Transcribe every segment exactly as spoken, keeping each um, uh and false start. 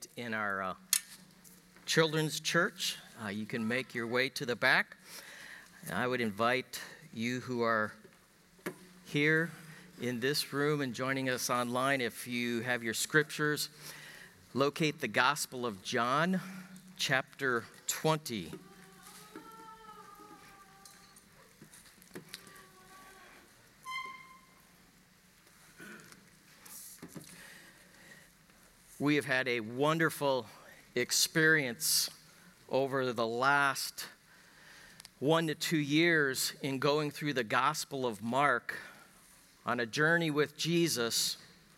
it in our uh, children's church. Uh, you can make your way to the back. I would invite you who are here in this room and joining us online, if you have your scriptures, locate the Gospel of John, chapter twenty. We have had a wonderful experience over the last one to two years in going through the Gospel of Mark on a journey with Jesus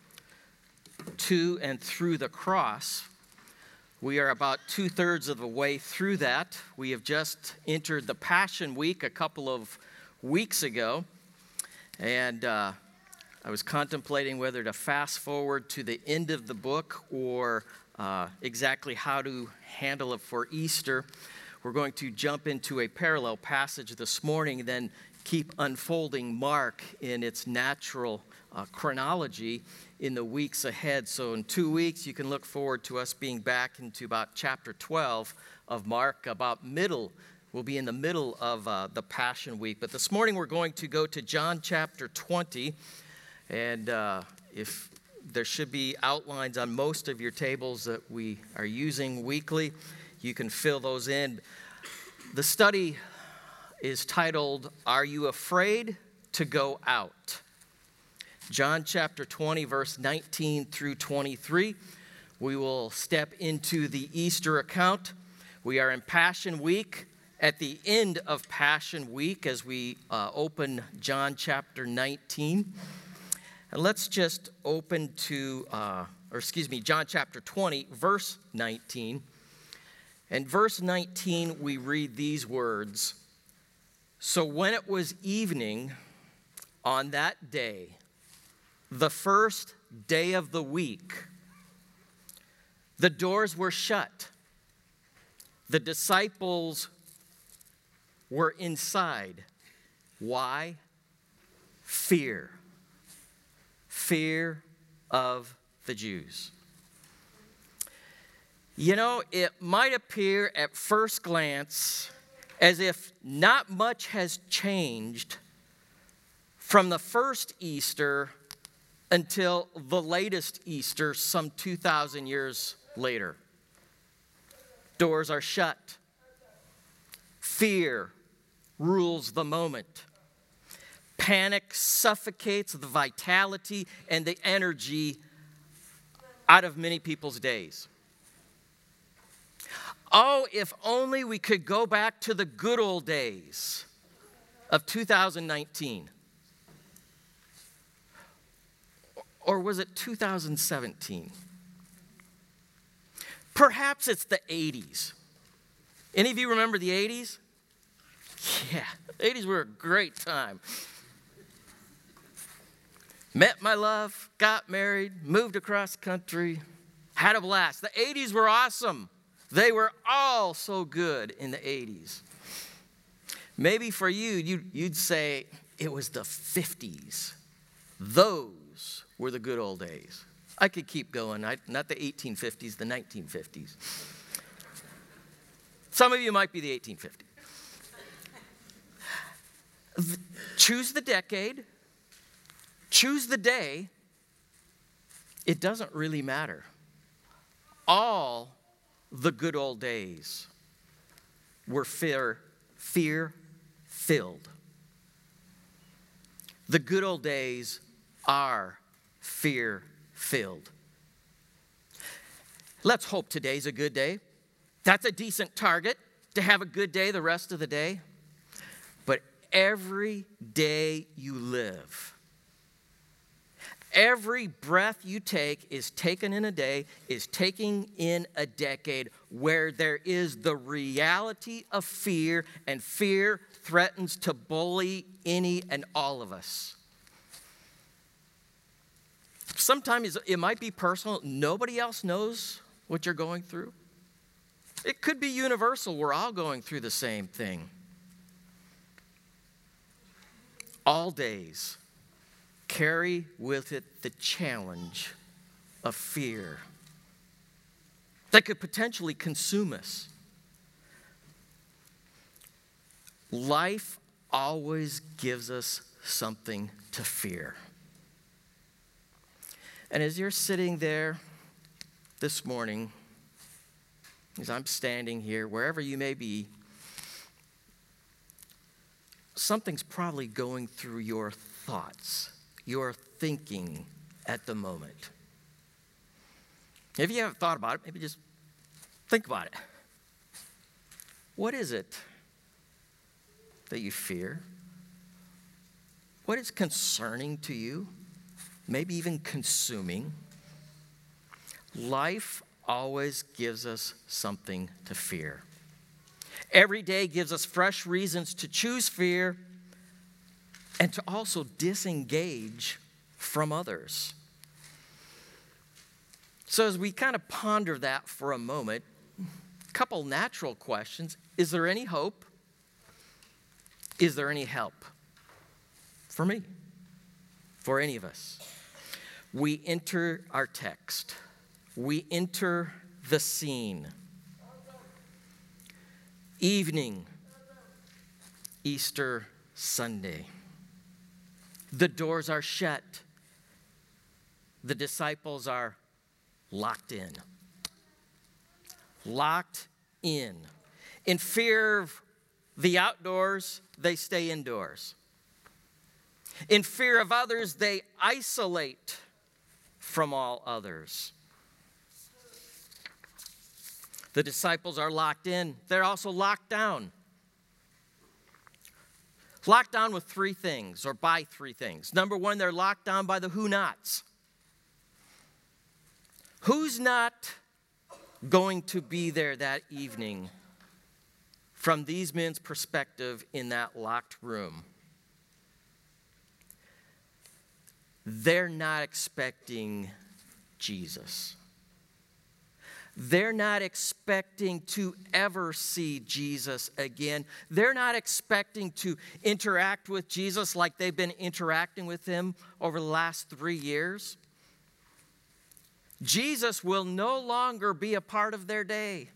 to and through the cross. We are about two-thirds of the way through that. We have just entered the Passion Week a couple of weeks ago, and uh, I was contemplating whether to fast forward to the end of the book or uh, exactly how to handle it for Easter. We're going to jump into a parallel passage this morning and then keep unfolding Mark in its natural uh, chronology in the weeks ahead. So in two weeks, you can look forward to us being back into about chapter twelve of Mark. About middle, we'll be in the middle of uh, the Passion Week. But this morning, we're going to go to John chapter twenty. And uh, if there should be outlines on most of your tables that we are using weekly, you can fill those in. The study is titled, Are You Afraid to Go Out? John chapter twenty, verse nineteen through twenty-three. We will step into the Easter account. We are in Passion Week, at the end of Passion Week as we uh, open John chapter nineteen. And let's just open to, uh, or excuse me, John chapter twenty, verse nineteen. And verse nineteen, we read these words. So when it was evening on that day, the first day of the week, the doors were shut. The disciples were inside. Why? Fear. Fear of the Jews. You know, it might appear at first glance as if not much has changed from the first Easter until the latest Easter some two thousand years later. Doors are shut. Fear rules the moment. Panic suffocates the vitality and the energy out of many people's days. Oh, if only we could go back to the good old days of two thousand nineteen. Or was it two thousand seventeen? Perhaps it's the eighties. Any of you remember the eighties? Yeah, the eighties were a great time. Met my love, got married, moved across country, had a blast. The eighties were awesome. They were all so good in the eighties. Maybe for you, you'd, you'd say it was the fifties. Those were the good old days. I could keep going. I, not the eighteen fifties, the nineteen fifties. Some of you might be the eighteen fifties. Choose the decade. Choose the day. It doesn't really matter. All the good old days were fear, fear-filled. The good old days are fear-filled. Let's hope today's a good day. That's a decent target, to have a good day the rest of the day. But every day you live, every breath you take is taken in a day, is taken in a decade where there is the reality of fear, and fear threatens to bully any and all of us. Sometimes it might be personal. Nobody else knows what you're going through. It could be universal. We're all going through the same thing. All days carry with it the challenge of fear. that could potentially consume us. Life always gives us something to fear. And as you're sitting there this morning, as I'm standing here, wherever you may be, something's probably going through your thoughts, your thinking at the moment. If you haven't thought about it, maybe just think about it. What is it that you fear? What is concerning to you? Maybe even consuming? Life always gives us something to fear. Every day gives us fresh reasons to choose fear and to also disengage from others. So as we kind of ponder that for a moment, a couple natural questions. Is there any hope? Is there any help? For me, for any of us. We enter our text. We enter the scene. Evening, Easter Sunday. The doors are shut. The disciples are locked in. Locked in. In fear of the outdoors, they stay indoors. In fear of others, they isolate from all others. The disciples are locked in. They're also locked down. Locked down with three things, or by three things. Number one, they're locked down by the who-nots. Who's not going to be there that evening from these men's perspective in that locked room? They're not expecting Jesus. They're not expecting to ever see Jesus again. They're not expecting to interact with Jesus like they've been interacting with him over the last three years. Jesus will no longer be a part of their day.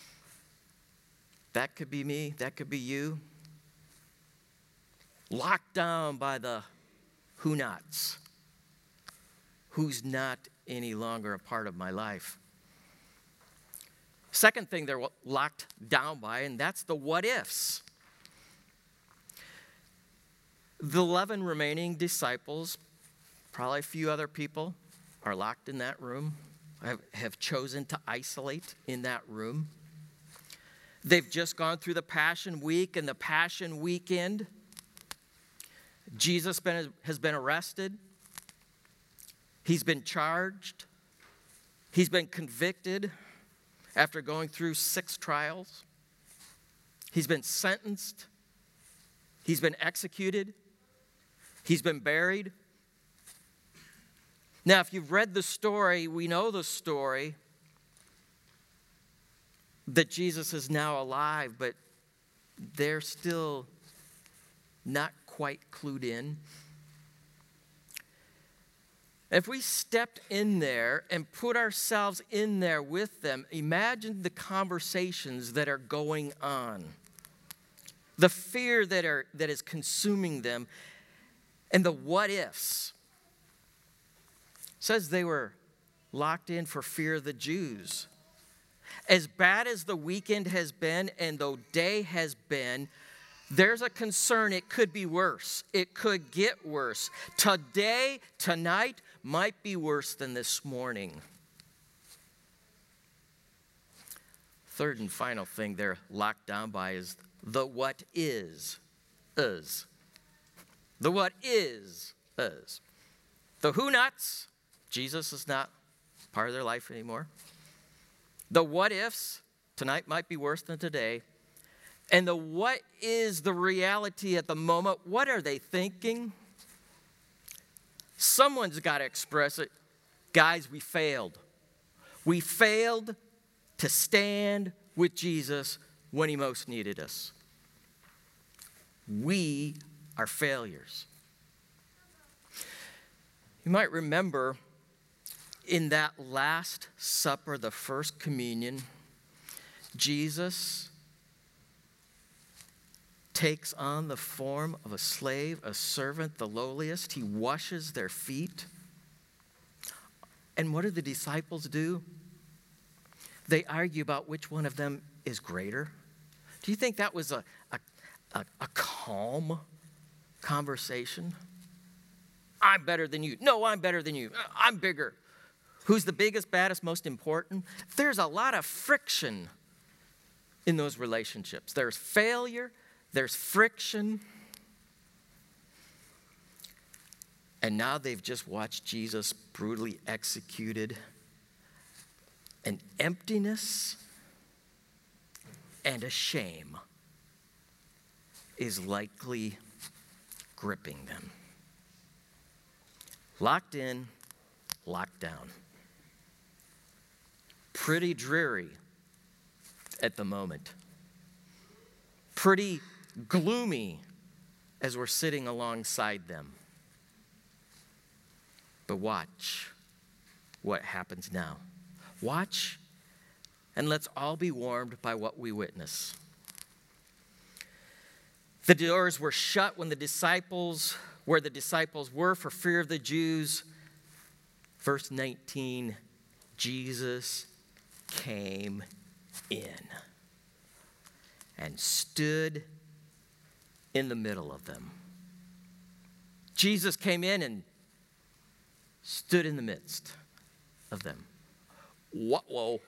That could be me. That could be you. Locked down by the who-nots. Who's not any longer a part of my life. Second thing they're locked down by, and that's the what-ifs. The eleven remaining disciples, probably a few other people, are locked in that room, have, have chosen to isolate in that room. They've just gone through the Passion Week and the Passion Weekend. Jesus been, has been arrested. He's been charged. He's been convicted after going through six trials. He's been sentenced. He's been executed. He's been buried. Now, if you've read the story, we know the story that Jesus is now alive, but they're still not quite clued in. If we stepped in there and put ourselves in there with them, imagine the conversations that are going on, the fear that are that is consuming them, and the what-ifs. It says they were locked in for fear of the Jews. As bad as the weekend has been and the day has been, there's a concern it could be worse. It could get worse. Today, tonight, might be worse than this morning. Third and final thing they're locked down by is the what is, is. The what is, is. The who-nots, Jesus is not part of their life anymore. The what-ifs, tonight might be worse than today. And the what is the reality at the moment? What are they thinking? Someone's got to express it. Guys, we failed. We failed to stand with Jesus when he most needed us. We are failures. You might remember in that Last Supper, the first communion, Jesus takes on the form of a slave, a servant, the lowliest. He washes their feet. And what do the disciples do? They argue about which one of them is greater. Do you think that was a, a, a, a calm conversation? I'm better than you. No, I'm better than you. I'm bigger. Who's the biggest, baddest, most important? There's a lot of friction in those relationships. There's failure. There's friction. And now they've just watched Jesus brutally executed. An emptiness and a shame is likely gripping them. Locked in, locked down. Pretty dreary at the moment. Pretty gloomy as we're sitting alongside them. But watch what happens now. Watch, and let's all be warmed by what we witness. The doors were shut when the disciples, where the disciples were for fear of the Jews. Verse nineteen, Jesus came in and stood in the middle of them. Jesus came in and stood in the midst of them. What? Whoa.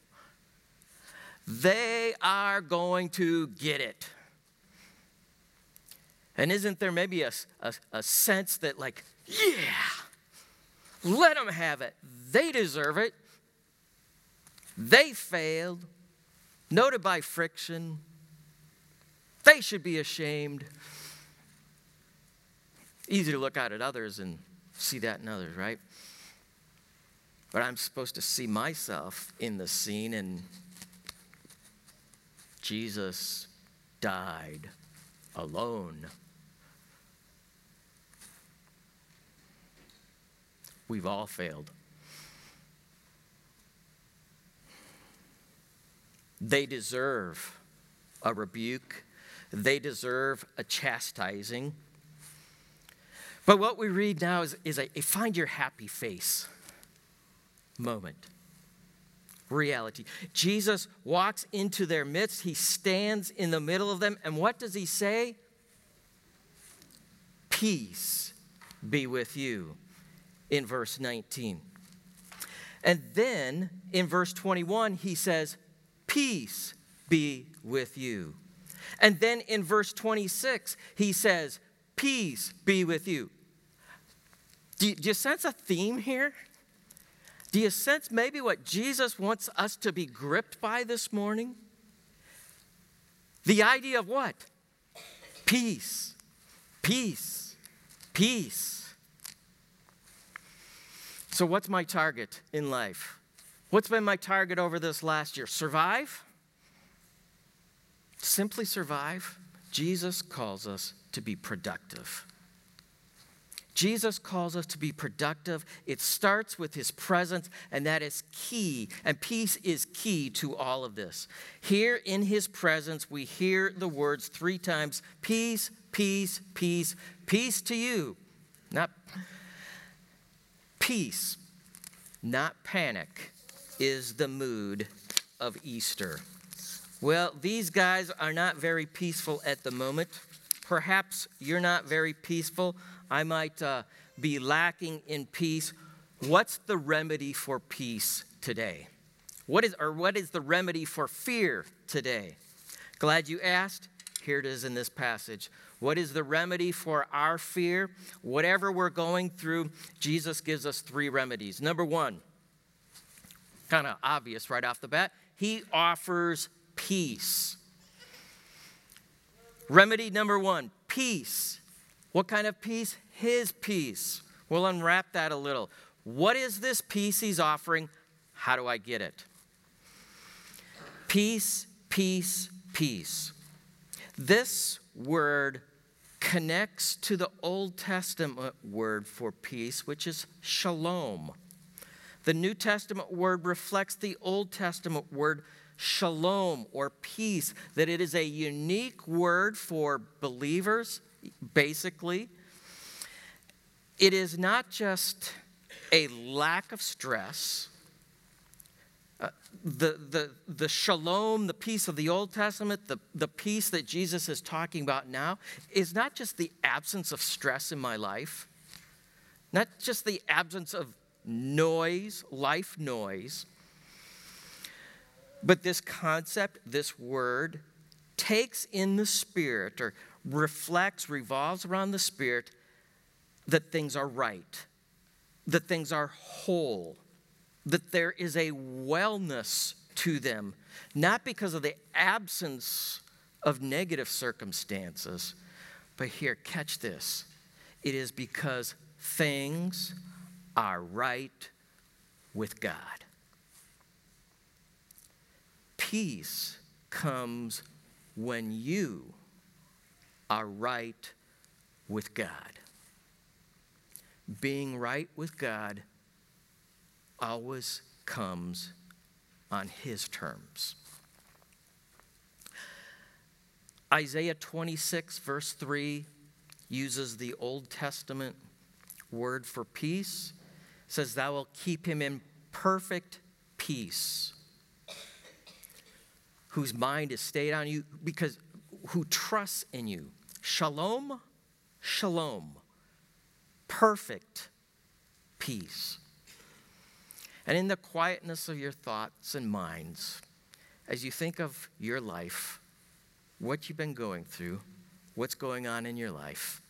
They are going to get it. And isn't there maybe a, a, a sense that, like, yeah, let them have it. They deserve it. They failed, noted by friction. They should be ashamed. Easy to look out at others and see that in others, right? But I'm supposed to see myself in the scene, and Jesus died alone. We've all failed. They deserve a rebuke. They deserve a chastising. But what we read now is, is a, a find your happy face moment. Reality. Jesus walks into their midst. He stands in the middle of them. And what does he say? Peace be with you, in verse nineteen. And then in verse twenty-one, he says, peace be with you. And then in verse twenty-six, he says, peace be with you. Do you, do you sense a theme here? Do you sense maybe what Jesus wants us to be gripped by this morning? The idea of what? Peace, peace, peace. So what's my target in life? What's been my target over this last year? Survive? Simply survive? Jesus calls us to be productive. Jesus calls us to be productive. It starts with his presence, and that is key. And peace is key to all of this. Here in his presence, we hear the words three times, peace, peace, peace, peace to you. Not peace, not panic, is the mood of Easter. Well, these guys are not very peaceful at the moment. Perhaps you're not very peaceful. I might uh, be lacking in peace. What's the remedy for peace today? What is, or what is the remedy for fear today? Glad you asked. Here it is in this passage. What is the remedy for our fear? Whatever we're going through, Jesus gives us three remedies. Number one, kind of obvious right off the bat, he offers peace. Remedy number one, peace. What kind of peace? His peace. We'll unwrap that a little. What is this peace he's offering? How do I get it? Peace, peace, peace. This word connects to the Old Testament word for peace, which is shalom. The New Testament word reflects the Old Testament word shalom, or peace, that it is a unique word for believers, basically. It is not just a lack of stress. Uh, the, the, the shalom, the peace of the Old Testament, the, the peace that Jesus is talking about now, is not just the absence of stress in my life, not just the absence of noise, life noise, but this concept, this word, takes in the Spirit, or reflects, revolves around the Spirit, that things are right, that things are whole, that there is a wellness to them, not because of the absence of negative circumstances, but here, catch this, it is because things are right with God. Peace comes when you are right with God. Being right with God always comes on His terms. Isaiah twenty-six, verse three, uses the Old Testament word for peace. It says, "Thou wilt keep him in perfect peace, whose mind is stayed on you," because who trusts in you. Shalom, shalom, perfect peace. And in the quietness of your thoughts and minds, as you think of your life, what you've been going through, what's going on in your life,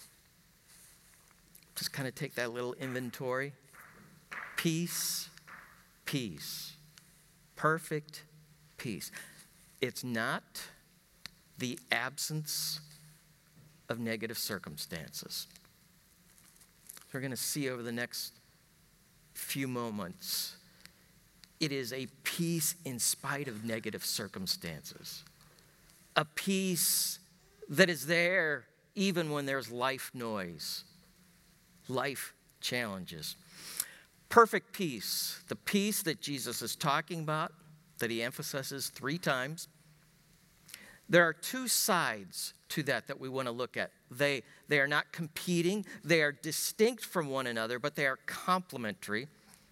just kind of take that little inventory. Peace, peace, perfect peace. It's not the absence of negative circumstances. We're going to see over the next few moments, it is a peace in spite of negative circumstances. A peace that is there even when there's life noise, life challenges. Perfect peace, the peace that Jesus is talking about, that he emphasizes three times. There are two sides to that that we want to look at. They, they are not competing. They are distinct from one another, but they are complementary.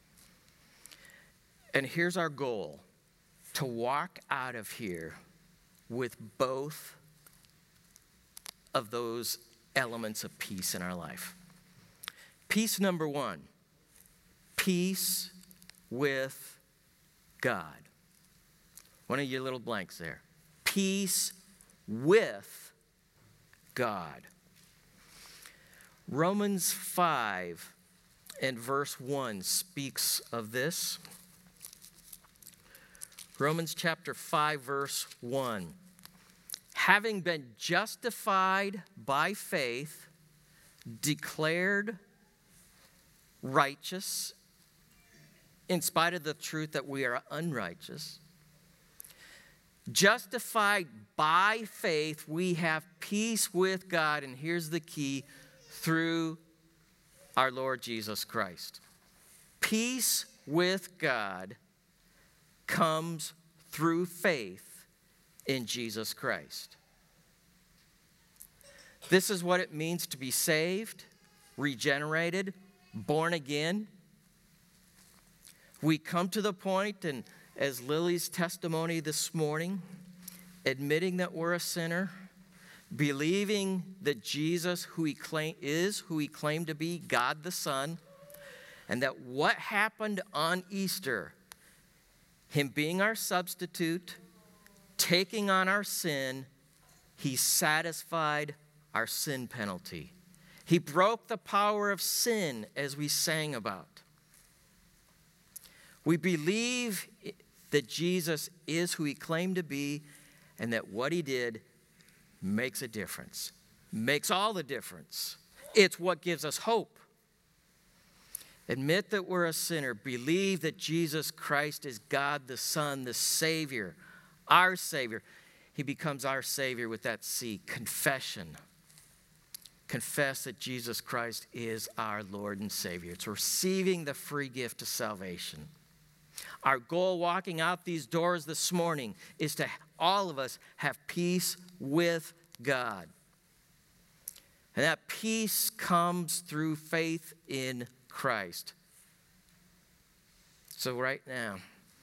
And here's our goal, to walk out of here with both of those elements of peace in our life. Peace number one, peace with God. One of your little blanks there. Peace with God. Romans five and verse one speaks of this. Romans chapter five, verse one. Having been justified by faith, declared righteous, in spite of the truth that we are unrighteous. Justified by faith, we have peace with God, and here's the key, through our Lord Jesus Christ. Peace with God comes through faith in Jesus Christ. This is what it means to be saved, regenerated, born again. We come to the point, and as Lily's testimony this morning, admitting that we're a sinner, believing that Jesus, who he claim, is who he claimed to be, God the Son, and that what happened on Easter, him being our substitute, taking on our sin, he satisfied our sin penalty. He broke the power of sin, as we sang about. We believe that Jesus is who he claimed to be, and that what he did makes a difference, makes all the difference. It's what gives us hope. Admit that we're a sinner. Believe that Jesus Christ is God the Son, the Savior, our Savior. He becomes our Savior with that C, confession. confess that Jesus Christ is our Lord and Savior. It's receiving the free gift of salvation. Our goal walking out these doors this morning is to all of us have peace with God. And that peace comes through faith in Christ. So right now,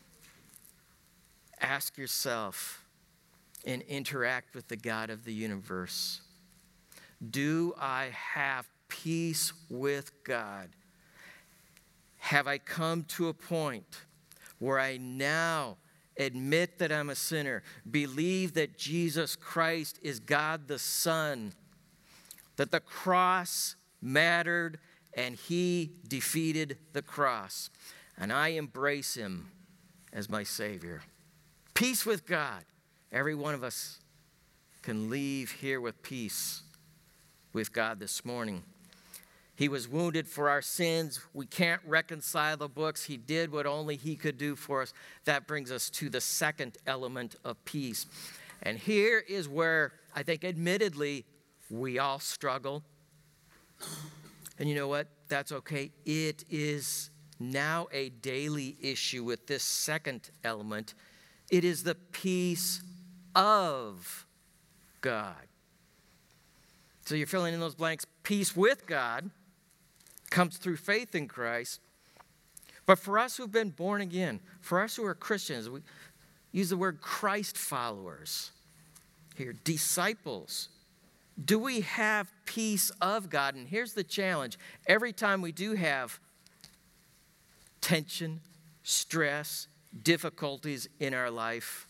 ask yourself and interact with the God of the universe. Do I have peace with God? Have I come to a point where I now admit that I'm a sinner, believe that Jesus Christ is God the Son, that the cross mattered and he defeated the cross, and I embrace him as my Savior? Peace with God. Every one of us can leave here with peace with God this morning. He was wounded for our sins. We can't reconcile the books. He did what only he could do for us. That brings us to the second element of peace. And here is where I think admittedly we all struggle. And you know what? That's okay. It is now a daily issue with this second element. It is the peace of God. So you're filling in those blanks. Peace with God comes through faith in Christ. But for us who've been born again, for us who are Christians, we use the word Christ followers here, disciples. Do we have peace of God? And here's the challenge. Every time we do have tension, stress, difficulties in our life,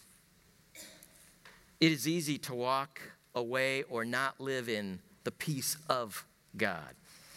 it is easy to walk away or not live in the peace of God.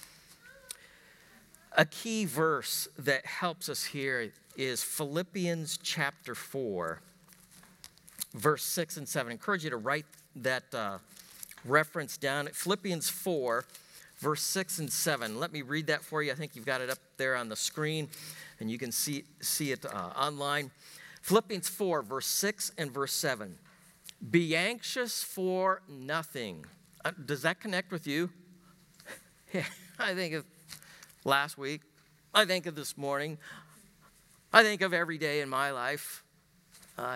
A key verse that helps us here is Philippians chapter four, verse six and seven. I encourage you to write that uh, reference down. Philippians four, verse six and seven. Let me read that for you. I think you've got it up there on the screen, and you can see, see it uh, online. Philippians four, verse six and verse seven. Be anxious for nothing. Uh, does that connect with you? Yeah, I think of last week. I think of this morning. I think of every day in my life. Uh,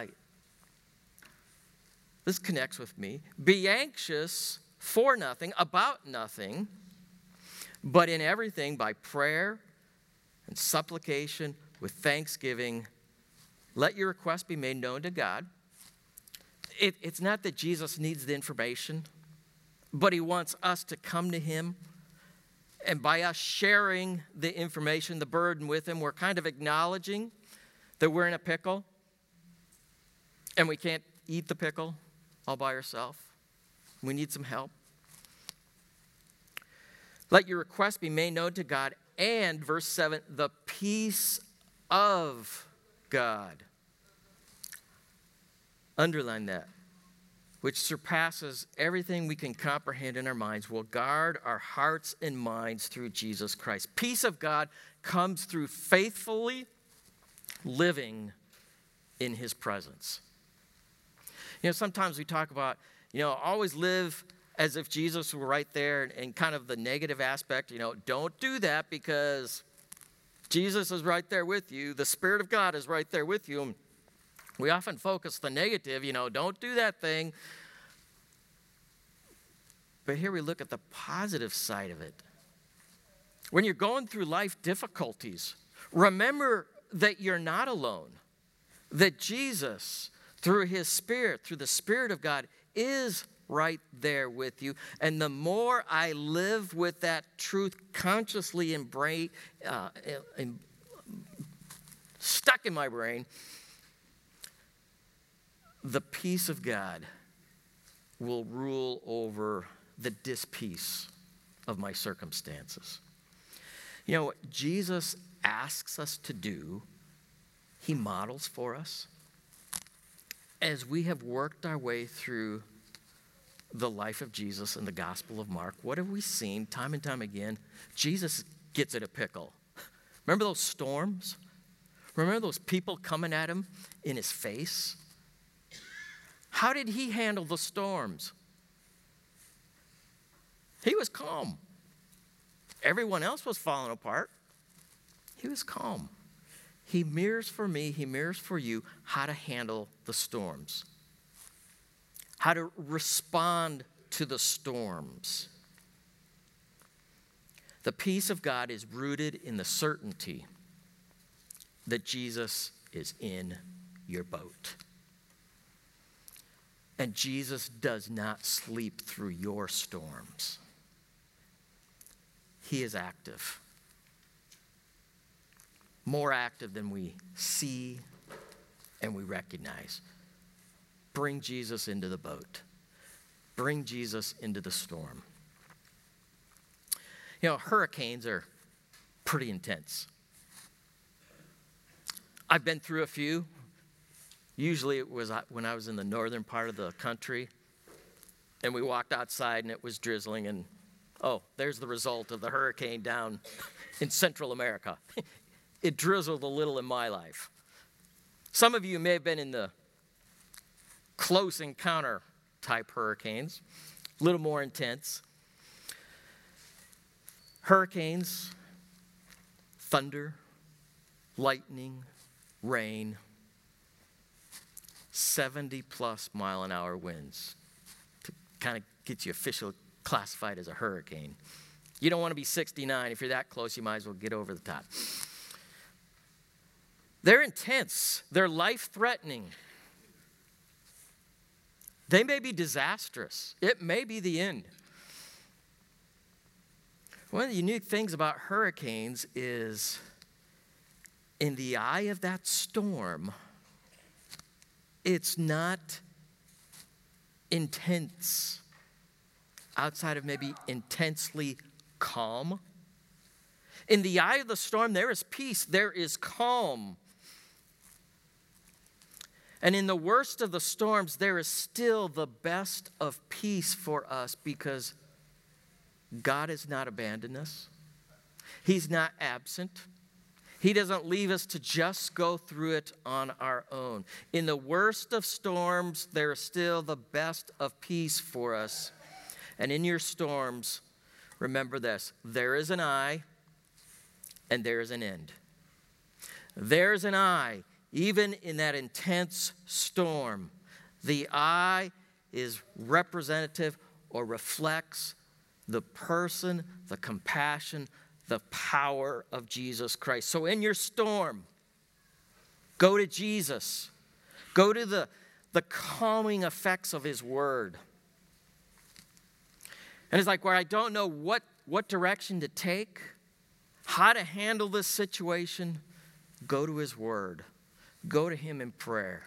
this connects with me. Be anxious for nothing, about nothing, but in everything by prayer and supplication with thanksgiving, let your requests be made known to God. It, it's not that Jesus needs the information, but he wants us to come to him. And by us sharing the information, the burden with him, we're kind of acknowledging that we're in a pickle and we can't eat the pickle all by ourselves. We need some help. Let your request be made known to God. And, verse seven, the peace of God. Underline that. Which surpasses everything we can comprehend in our minds, will guard our hearts and minds through Jesus Christ. Peace of God comes through faithfully living in his presence. You know, sometimes we talk about, you know, always live as if Jesus were right there, and kind of the negative aspect, you know, don't do that because Jesus is right there with you. The Spirit of God is right there with you. We often focus the negative, you know, don't do that thing. But here we look at the positive side of it. When you're going through life difficulties, remember that you're not alone. That Jesus, through his Spirit, through the Spirit of God, is right there with you. And the more I live with that truth consciously embrace, uh, in, stuck in my brain, the peace of God will rule over the dispeace of my circumstances. You know what Jesus asks us to do, he models for us. As we have worked our way through the life of Jesus and the Gospel of Mark, what have we seen time and time again? Jesus gets in a pickle. Remember those storms? Remember those people coming at him in his face? How did he handle the storms? He was calm. Everyone else was falling apart. He was calm. He mirrors for me, he mirrors for you how to handle the storms, how to respond to the storms. The peace of God is rooted in the certainty that Jesus is in your boat. And Jesus does not sleep through your storms. He is active. More active than we see and we recognize. Bring Jesus into the boat. Bring Jesus into the storm. You know, hurricanes are pretty intense. I've been through a few. Usually it was when I was in the northern part of the country, and we walked outside and it was drizzling, and oh, there's the result of the hurricane down in Central America. It drizzled a little in my life. Some of you may have been in the close encounter type hurricanes, a little more intense. Hurricanes, thunder, lightning, rain, seventy plus mile an hour winds to kind of get you officially classified as a hurricane. You don't want to be sixty-nine. If you're that close, you might as well get over the top. They're intense. They're life-threatening. They may be disastrous. It may be the end. One of the unique things about hurricanes is in the eye of that storm, it's not intense, outside of maybe intensely calm. In the eye of the storm, there is peace, there is calm. And in the worst of the storms, there is still the best of peace for us because God has not abandoned us. He's not absent. He doesn't leave us to just go through it on our own. In the worst of storms, there is still the best of peace for us. And in your storms, remember this: there is an I and there is an end. There's an I, even in that intense storm. The I is representative or reflects the person, the compassion, the power of Jesus Christ. So in your storm, go to Jesus. Go to the, the calming effects of his word. And it's like where I don't know what, what direction to take, how to handle this situation, go to his word. Go to him in prayer.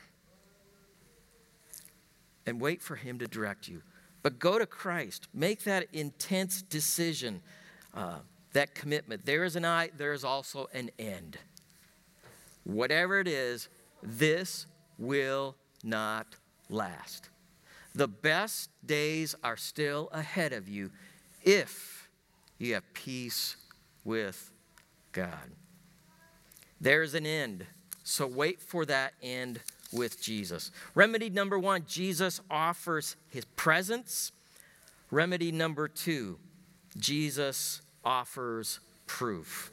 And wait for him to direct you. But go to Christ. Make that intense decision, uh, that commitment. There is an I, there is also an end. Whatever it is, this will not last. The best days are still ahead of you if you have peace with God. There's an end. So wait for that end with Jesus. Remedy number one, Jesus offers his presence. Remedy number two, Jesus offers proof.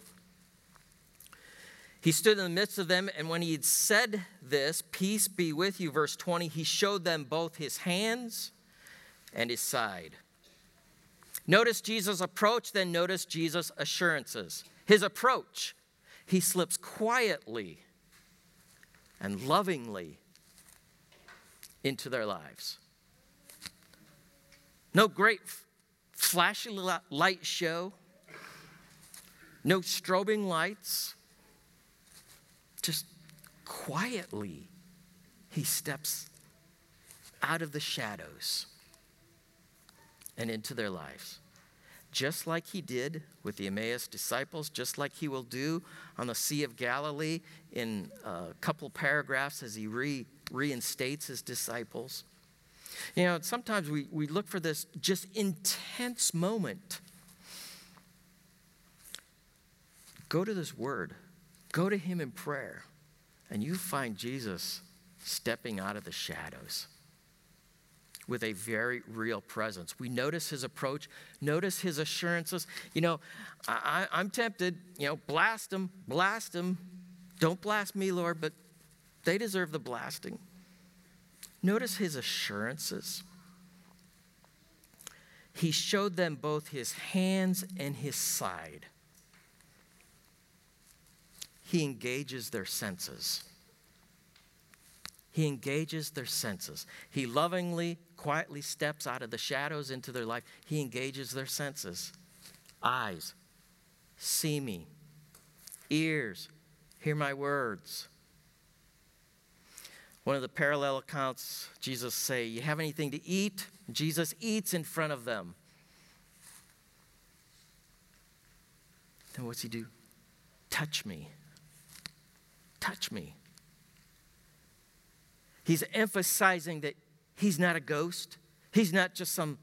He stood in the midst of them, and when he had said this, peace be with you, verse twenty, he showed them both his hands and his side. Notice Jesus' approach, then notice Jesus' assurances. His approach, he slips quietly and lovingly into their lives. No great flashy light show, no strobing lights. Just quietly, he steps out of the shadows and into their lives. Just like he did with the Emmaus disciples, just like he will do on the Sea of Galilee in a couple paragraphs as he re, reinstates his disciples. You know, sometimes we, we look for this just intense moment. Go to this word. Go to him in prayer, and you find Jesus stepping out of the shadows. with a very real presence. We notice his approach, notice his assurances. You know, I, I, I'm tempted, you know, blast them, blast them. Don't blast me, Lord, but they deserve the blasting. Notice his assurances. He showed them both his hands and his side. He engages their senses. He engages their senses. He lovingly, quietly steps out of the shadows into their life. He engages their senses. Eyes, see me. Ears, hear my words. One of the parallel accounts, Jesus say, you have anything to eat? Jesus eats in front of them. Then what's he do? Touch me. Touch me. He's emphasizing that he's not a ghost. He's not just some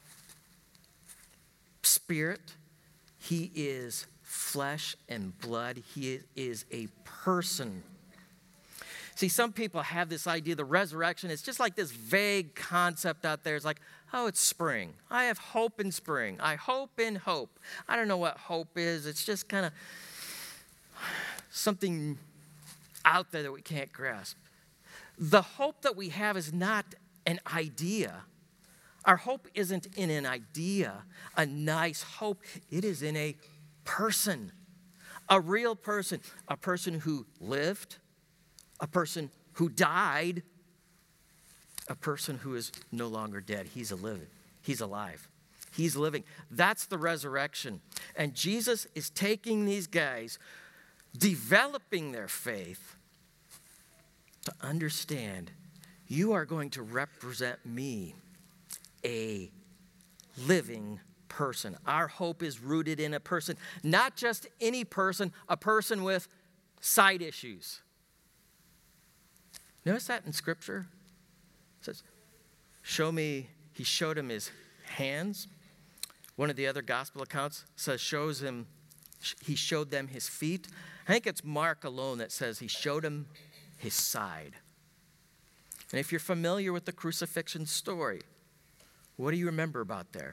spirit. He is flesh and blood. He is a person. See, some people have this idea the resurrection is just like this vague concept out there. It's like, oh, it's spring. I have hope in spring. I hope in hope. I don't know what hope is. It's just kind of something out there that we can't grasp. The hope that we have is not an idea. Our hope isn't in an idea, a nice hope. It is in a person, a real person, a person who lived, a person who died, a person who is no longer dead. He's a living. He's alive. He's living. That's the resurrection. And Jesus is taking these guys, developing their faith to understand you are going to represent me, a living person. Our hope is rooted in a person, not just any person, a person with side issues. Notice that in Scripture? It says, show me, he showed him his hands. One of the other gospel accounts says, shows him, he showed them his feet. I think it's Mark alone that says he showed him his side. And if you're familiar with the crucifixion story, what do you remember about there?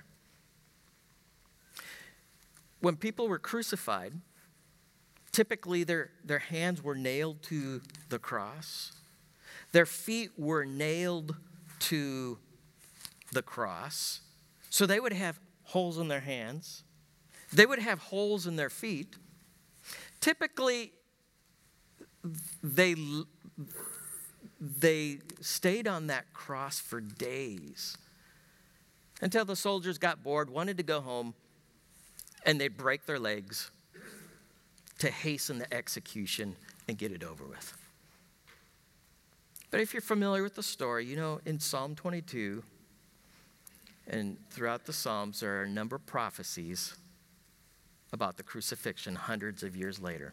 When people were crucified, typically their, their hands were nailed to the cross. Their feet were nailed to the cross. So they would have holes in their hands. They would have holes in their feet. Typically, they, they stayed on that cross for days until the soldiers got bored, wanted to go home, and they'd break their legs to hasten the execution and get it over with. But if you're familiar with the story, you know in Psalm twenty-two and throughout the Psalms, there are a number of prophecies about the crucifixion hundreds of years later.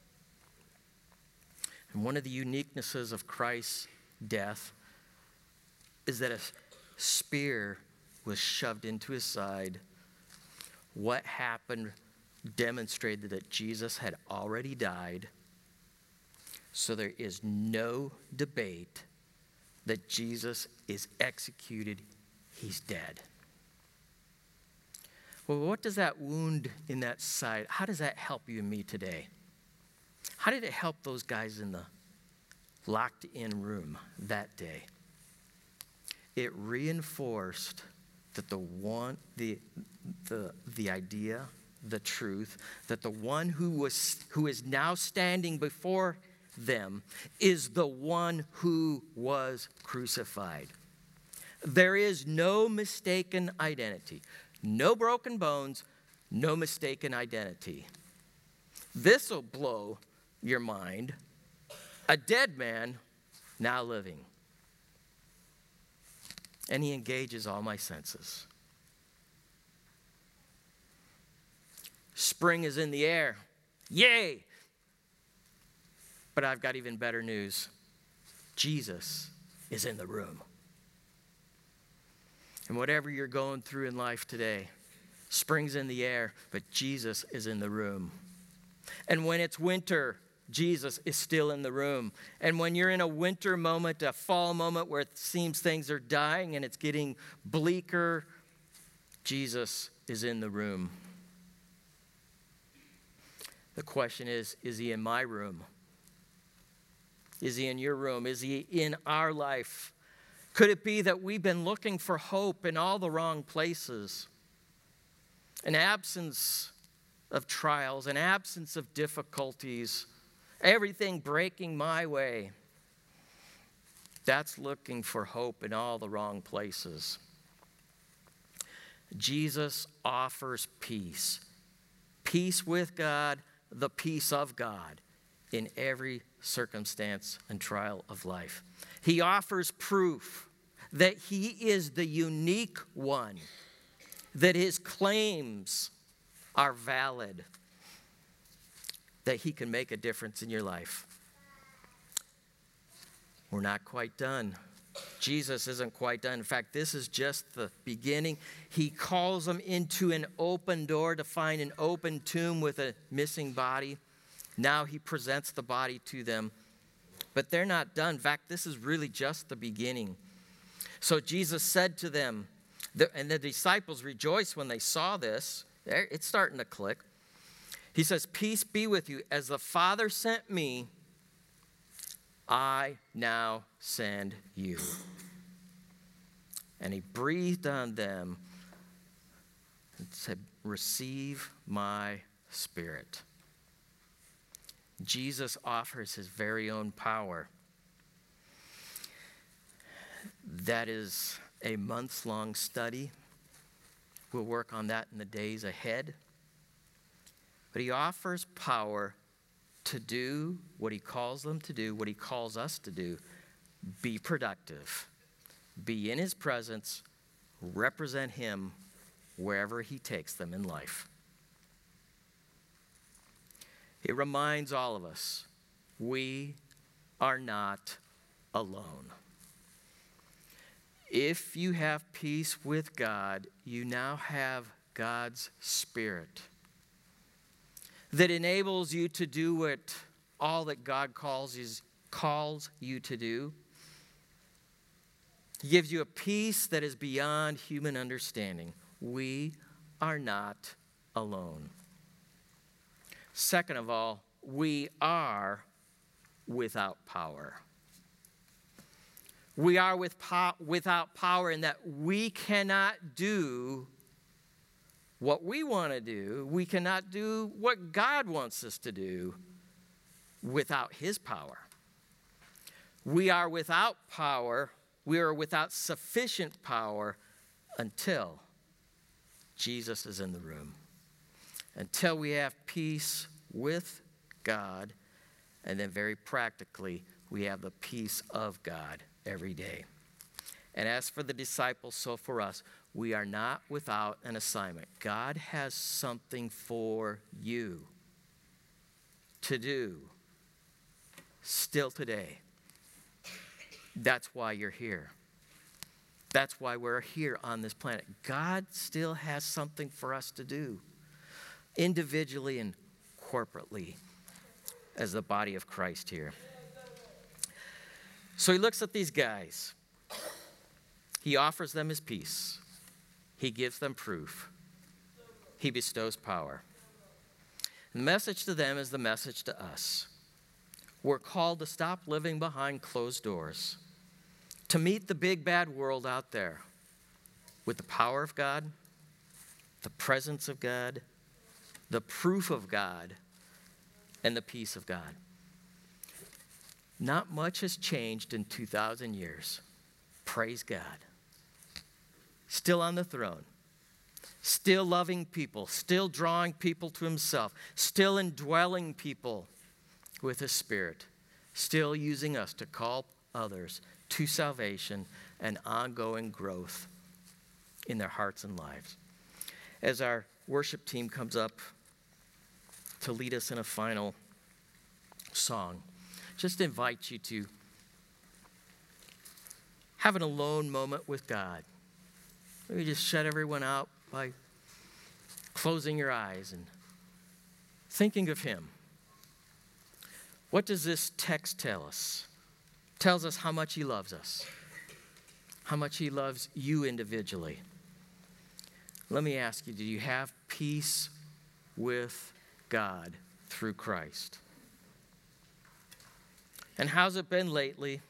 And one of the uniquenesses of Christ's death is that a spear was shoved into his side. What happened demonstrated that Jesus had already died. So there is no debate that Jesus is executed. He's dead. Well, what does that wound in that side, how does that help you and me today? How did it help those guys in the locked-in room that day? It reinforced that the one, the, the, the idea, the truth, that the one who was, who is now standing before them is the one who was crucified. There is no mistaken identity, no broken bones, no mistaken identity. This will blow your mind. A dead man now living. And he engages all my senses. Spring is in the air. Yay! But I've got even better news. Jesus is in the room. And whatever you're going through in life today, spring's in the air, but Jesus is in the room. And when it's winter, Jesus is still in the room. And when you're in a winter moment, a fall moment where it seems things are dying and it's getting bleaker, Jesus is in the room. The question is, is he in my room? Is he in your room? Is he in our life? Could it be that we've been looking for hope in all the wrong places? An absence of trials, an absence of difficulties, everything breaking my way. That's looking for hope in all the wrong places. Jesus offers peace. Peace with God, the peace of God in every circumstance and trial of life. He offers proof that he is the unique one, that his claims are valid, that he can make a difference in your life. We're not quite done. Jesus isn't quite done. In fact, this is just the beginning. He calls them into an open door to find an open tomb with a missing body. Now he presents the body to them. But they're not done. In fact, this is really just the beginning. So Jesus said to them, and the disciples rejoiced when they saw this. It's starting to click. He says, "Peace be with you. As the Father sent me, I now send you." And he breathed on them and said, "Receive my Spirit." Jesus offers his very own power. That is a months-long study. We'll work on that in the days ahead. But he offers power to do what he calls them to do, what he calls us to do. Be productive. Be in his presence. Represent him wherever he takes them in life. It reminds all of us, we are not alone. If you have peace with God, you now have God's Spirit that enables you to do what all that God calls is calls you to do. He gives you a peace that is beyond human understanding. We are not alone. Second of all, we are without power. We are with po- without power in that we cannot do what we want to do. We cannot do what God wants us to do without his power. We are without power. We are without sufficient power until Jesus is in the room. Until we have peace with God, and then very practically, we have the peace of God every day. And as for the disciples, so for us, we are not without an assignment. God has something for you to do still today. That's why you're here. That's why we're here on this planet. God still has something for us to do, individually and corporately, as the body of Christ here. So he looks at these guys. He offers them his peace. He gives them proof. He bestows power. And the message to them is the message to us. We're called to stop living behind closed doors, to meet the big bad world out there with the power of God, the presence of God, the proof of God, and the peace of God. Not much has changed in two thousand years. Praise God. Still on the throne. Still loving people. Still drawing people to himself. Still indwelling people with his Spirit. Still using us to call others to salvation and ongoing growth in their hearts and lives. As our worship team comes up to lead us in a final song, just invite you to have an alone moment with God. Maybe just shut everyone out by closing your eyes and thinking of him. What does this text tell us? It tells us how much he loves us, how much he loves you individually. Let me ask you, do you have peace with God through Christ? And how's it been lately?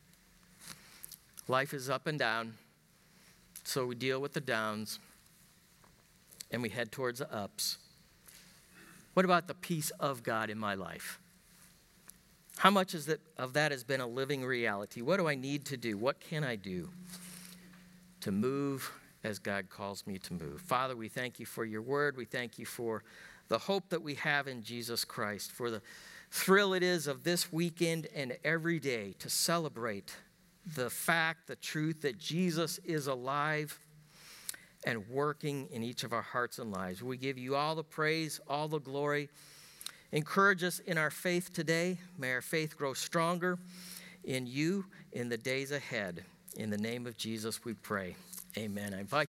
Life is up and down, so we deal with the downs and we head towards the ups. What about the peace of God in my life? How much is that, of that has been a living reality? What do I need to do? What can I do to move as God calls me to move? Father, we thank you for your word. We thank you for the hope that we have in Jesus Christ, for the thrill it is of this weekend and every day to celebrate the fact, the truth that Jesus is alive and working in each of our hearts and lives. We give you all the praise, all the glory. Encourage us in our faith today. May our faith grow stronger in you in the days ahead. In the name of Jesus we pray. Amen. I invite